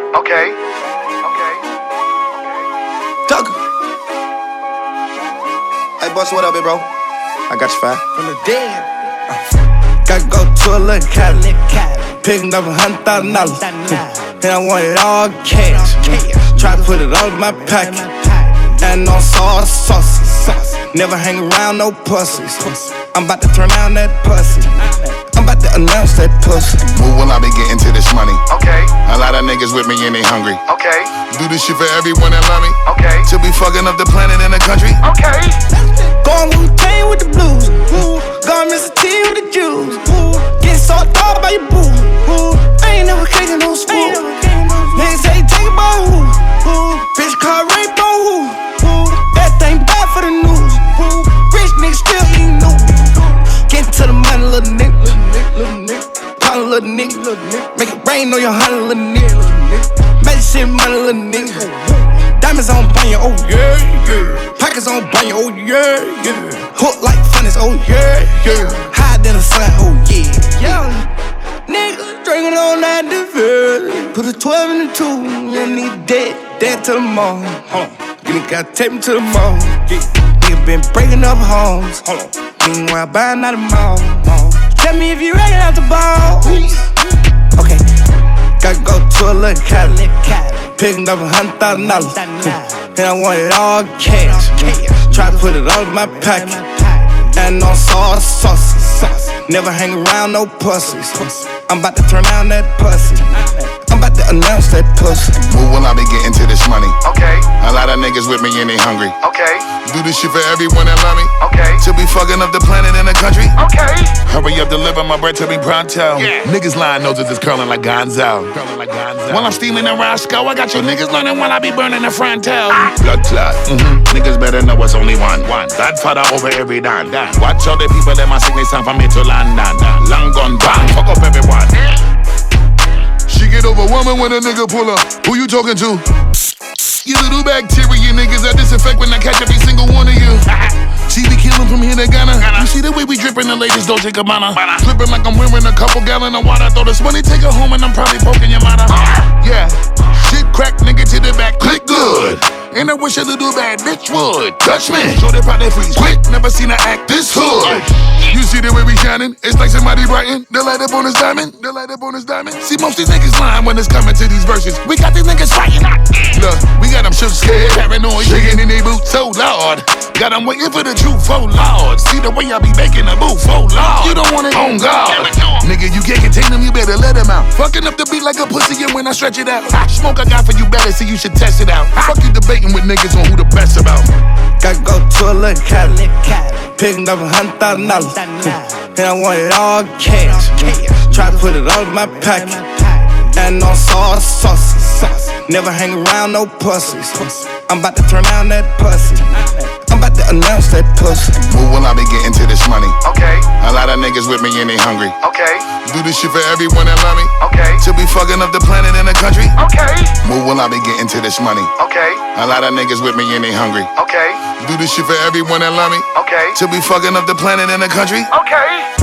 Okay. Tucker. Hey, boss, what up, big bro? I got you 5. From the dead. Gotta go to a little Cali. Picking up $100,000. And I want it all cash. Try to put it all in my pocket. And on sauce. Never hang around no pussies. I'm about to turn down that pussy. I'm about to announce that pussy. Move when I be getting to this money. Okay. A lot of niggas with me and they hungry. Okay. Do this shit for everyone that love me. Okay. To be fucking up the planet and the country. Okay. Going Wu-Tang with the blues. Going Mr. T with the Jews. Getting so thought by your boo. I ain't never caking no spoon. Niggas say take a ball. Bitch call rape on who. That thing bad for the news. Rich niggas still eating new. Getting to the money, little nigga. Call a little nigga. Make it rain on your honey, little nigga. Make shit money, little nigga. Diamonds on banya, oh yeah. Pockets on banya, oh yeah. Hook like funnies, oh yeah. Higher than the sun, oh yeah. Young nigga drinking on that diversity. Put a 12 in the 2, you need dead till the morning. You gotta take me to the mall. Nigga been breaking up homes. Meanwhile, buying out the mall. Tell me if you ready out the ball. Okay, gotta go to a little Cali. Picking up $100,000. And I want it all cash. Try to put it all in my pocket. And on sauce. Never hang around no pussies. I'm about to turn down that pussy. I'm about to announce that pussy. Move when I be getting to this money. Okay. A lot of niggas with me and they hungry. Okay. Do this shit for everyone that love me. Okay. To be fucking up the planet and the country. Okay. Hurry up, deliver my bread to me pronto. Yeah. Niggas lying noses is curling like Gonzo. While I'm steaming the Roscoe, I got your niggas learning while I be burning the frontal. Blood clot. Niggas better know it's only one. Godfather over every don. Watch all the people that my sickness time from me to London. Long gone bang, fuck up everyone. She get overwhelming when a nigga pull up. Who you talking to? You little bacteria niggas, I disinfect when I catch every single one of you. She be killing from here to Ghana. You see the way we drippin', the ladies don't take a mana. Flippin' like I'm wearing a couple gallon of water. Throw this money, take her home, and I'm probably poking your mother. Yeah, shit crack, nigga to the back, click good. And I wish a little bad bitch would touch me. Show they probably freeze quick, never seen her act this hood. You see the way we shining? It's like somebody brighten. The light up on his diamond. See, most these niggas lying when it's coming to these verses. We got these niggas fighting. Look, we got them shook, scared, paranoid, shaking in they boots, so loud. Got them waiting for the truth, oh Lord. See the way I be making a move, oh Lord. You don't want it, on God. Nigga, you can't contain them, you better let them out. Fucking up the beat like a pussy, and when I stretch it out, smoke I got for you better, so you should test it out. Fuck you debating with niggas on who the best about. Gotta go to a little Cali. Picking up $100,000. And I want it all cash. Try to put it all in my pocket. And on sauce. Never hang around no pussies. I'm about to turn down that pussy. I'm about to announce that pussy. Move when I be getting to this money. Okay. A lot of niggas with me and they hungry. Okay. Do this shit for everyone that love me. Okay. To be fucking up the planet and the country. Okay. Move when I be getting to this money. Okay. A lot of niggas with me and they hungry. Okay. Do this shit for everyone that love me. Okay. To be fucking up the planet and the country. Okay.